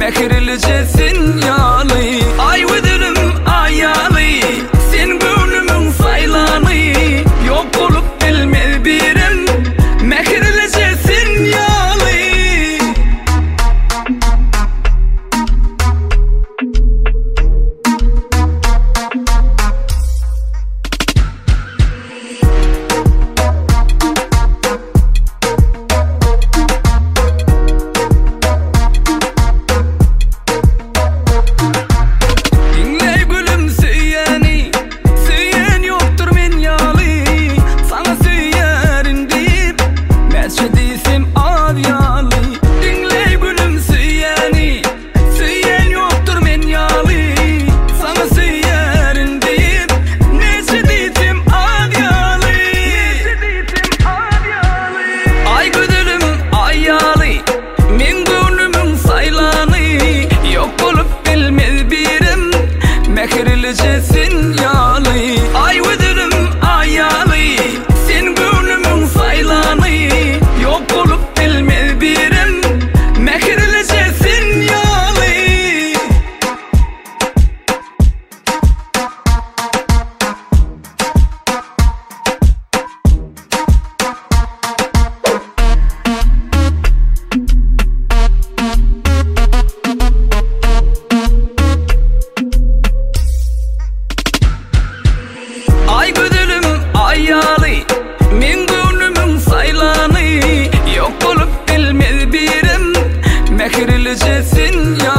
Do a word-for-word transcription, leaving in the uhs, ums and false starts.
mehirlicesin yalı. Ay vıdırım ayalı, sen gönlümün saylanı. Yok olup bilmez birim, mehirlicesin yalı. Mehirlicesin yalı. Ay vıdırım ayalı, sen gönlümün saylanı. Yok olup bilmez birim, mehirlicesin yalı. Ay gönlüm ayalı, men gönlümün saylanı. Yok olup bilmez birim, mehirlicesin ya.